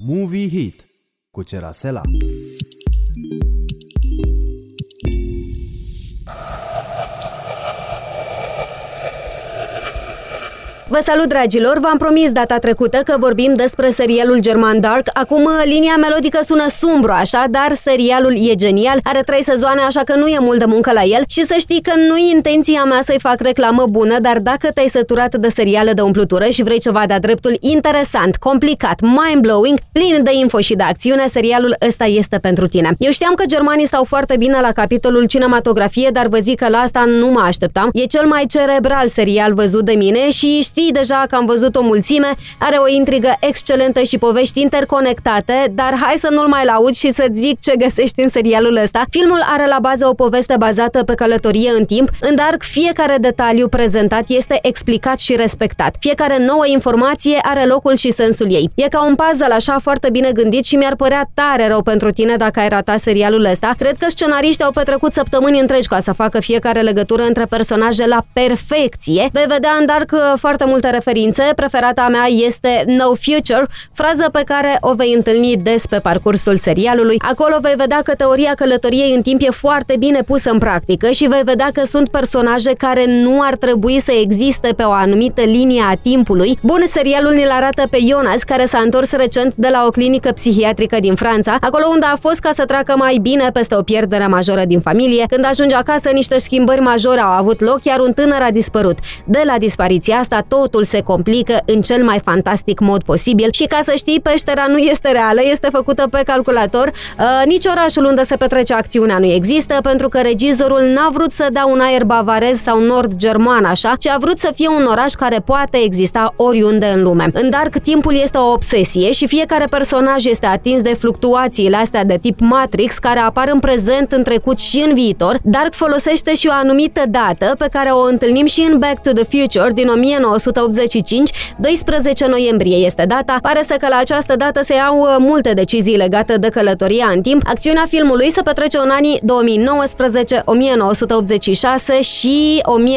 Movie Hit cu Cerasela. Vă salut, dragilor! V-am promis data trecută că vorbim despre serialul german Dark. Acum linia melodică sună sumbru așa, dar serialul e genial. Are 3 sezoane, așa că nu e mult de muncă la el. Și să știi că nu-i intenția mea să-i fac reclamă bună, dar dacă te-ai săturat de seriale de umplutură și vrei ceva de-a dreptul interesant, complicat, mind-blowing, plin de info și de acțiune, serialul ăsta este pentru tine. Eu știam că germanii stau foarte bine la capitolul cinematografie, dar vă zic că la asta nu mă așteptam. E cel mai cerebral serial văzut de mine și știi deja că am văzut o mulțime, are o intrigă excelentă și povești interconectate, dar hai să nu-l mai laud și să-ți zic ce găsești în serialul ăsta. Filmul are la bază o poveste bazată pe călătorie în timp. În Dark, fiecare detaliu prezentat este explicat și respectat. Fiecare nouă informație are locul și sensul ei. E ca un puzzle așa foarte bine gândit și mi-ar părea tare rău pentru tine dacă ai ratat serialul ăsta. Cred că scenariștii au petrecut săptămâni întregi ca să facă fiecare legătură între personaje la perfecție. Vei vedea în Dark foarte multe referințe. Preferata mea este No Future, frază pe care o vei întâlni des pe parcursul serialului. Acolo vei vedea că teoria călătoriei în timp e foarte bine pusă în practică și vei vedea că sunt personaje care nu ar trebui să existe pe o anumită linie a timpului. Bun, serialul ne-l arată pe Jonas, care s-a întors recent de la o clinică psihiatrică din Franța, acolo unde a fost ca să treacă mai bine peste o pierdere majoră din familie. Când ajunge acasă, niște schimbări majore au avut loc, iar un tânăr a dispărut. De la dispariția asta, totul se complică în cel mai fantastic mod posibil și, ca să știi, peștera nu este reală, este făcută pe calculator. Nici orașul unde se petrece acțiunea nu există, pentru că regizorul n-a vrut să dea un aer bavarez sau nord-german așa, ci a vrut să fie un oraș care poate exista oriunde în lume. În Dark, timpul este o obsesie și fiecare personaj este atins de fluctuațiile astea de tip Matrix, care apar în prezent, în trecut și în viitor. Dark folosește și o anumită dată pe care o întâlnim și în Back to the Future din 1985, 12 noiembrie este data. Pare să că la această dată se iau multe decizii legate de călătoria în timp. Acțiunea filmului se petrece în anii 2019, 1986 și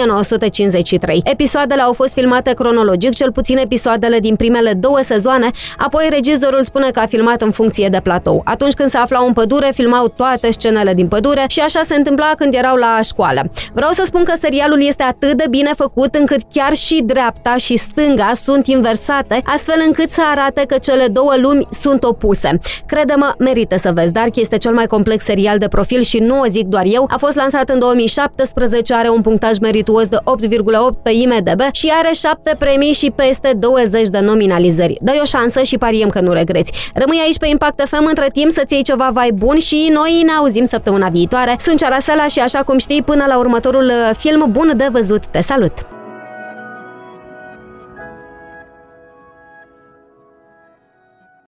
1953. Episoadele au fost filmate cronologic, cel puțin episoadele din primele 2 sezoane, apoi regizorul spune că a filmat în funcție de platou. Atunci când se aflau în pădure, filmau toate scenele din pădure și așa se întâmpla când erau la școală. Vreau să spun că serialul este atât de bine făcut încât chiar și dreapta și stânga sunt inversate, astfel încât să arate că cele două lumi sunt opuse. Crede-mă, merită să vezi. Dark este cel mai complex serial de profil și nu o zic doar eu. A fost lansat în 2017, are un punctaj merituos de 8,8 pe IMDb și are 7 premii și peste 20 de nominalizări. Dă-i o șansă și pariem că nu regreți. Rămâi aici pe Impact FM între timp să-ți iei ceva vai bun și noi ne auzim săptămâna viitoare. Sunt Cerasela și, așa cum știi, până la următorul film bun de văzut. Te salut!